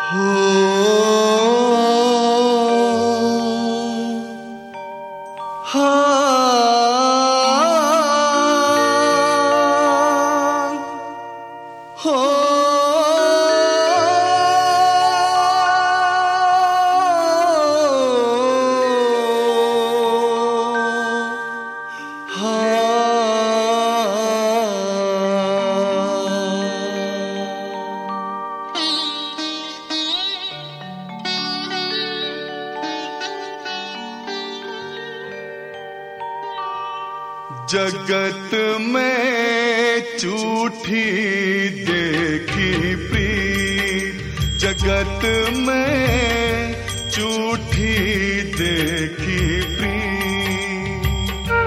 जगत में झूठी देखी प्रीत, जगत में झूठी देखी प्रीत,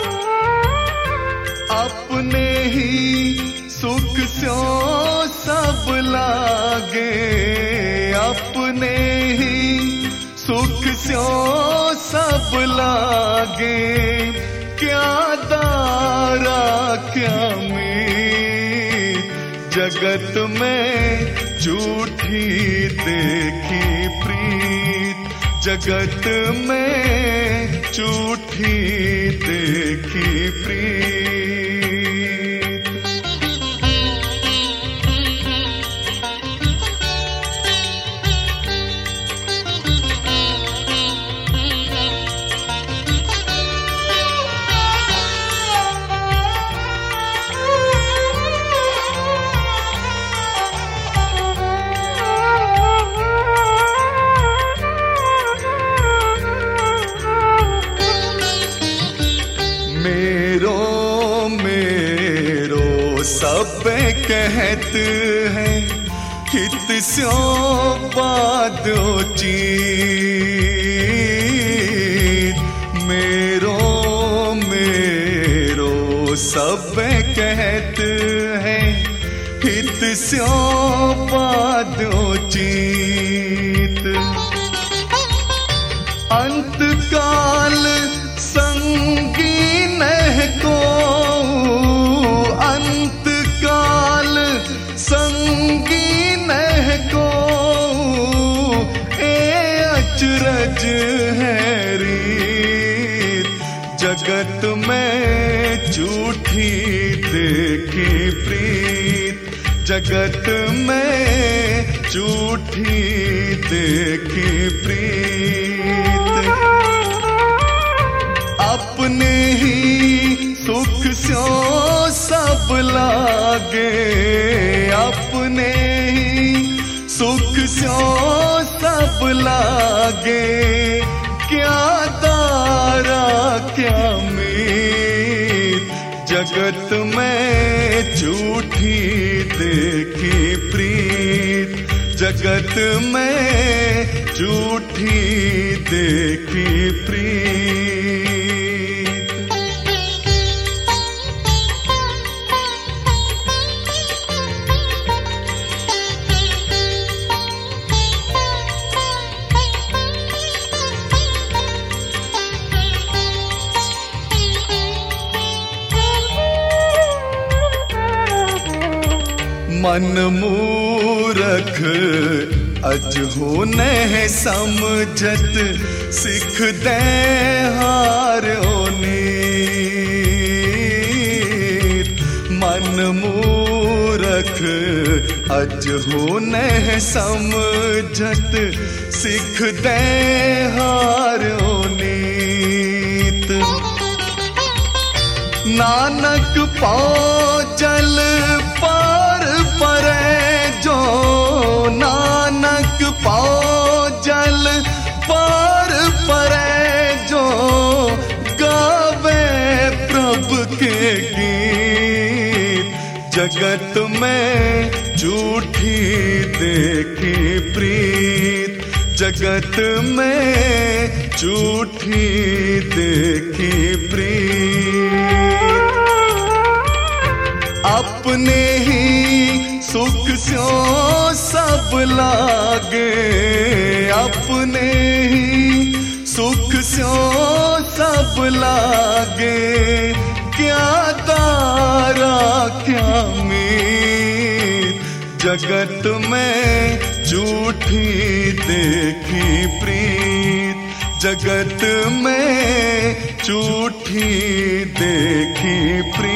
अपने ही सुख स्यो सब लागे, अपने ही सुख स्यो सब लागे, क्या दारा क्या मीत, जगत में झूठी देखी प्रीत, जगत में झूठी देखी प्रीत। सब कहत हैं हित स्यो बादो चीत, मेरो सब कहत हैं हित स्यो बादो चीत, अंत काल संगी नह को, अंत काल संगी नह को, ए अचरज है रीत, जगत में झूठी देखी प्रीत, जगत में झूठी देखी प्रीत, अपने ही सुख स्यो सब लागे, अपने ही सुख स्यो सब लागे, क्या दारा क्या मीत, जगत में झूठी देखी प्रीत, जगत में झूठी देखी प्रीत। मन मूरख अज हो न समझत, सिख दे हारो नीत, मन मूरख अज हो न समझत, सिख दे हारो नीत, नानक पाओ जल पार परे जो, नानक पाओ जल पार परे जो, गावे प्रभु के गीत, जगत में झूठी देखी प्रीत, जगत में झूठी देखी प्रीत, अपने ही सुख स्यो सब लागे, अपने ही सुख स्यो सब लागे, क्या दारा क्या मीत, जगत में झूठी देखी प्रीत, जगत में झूठी देखी प्रीत।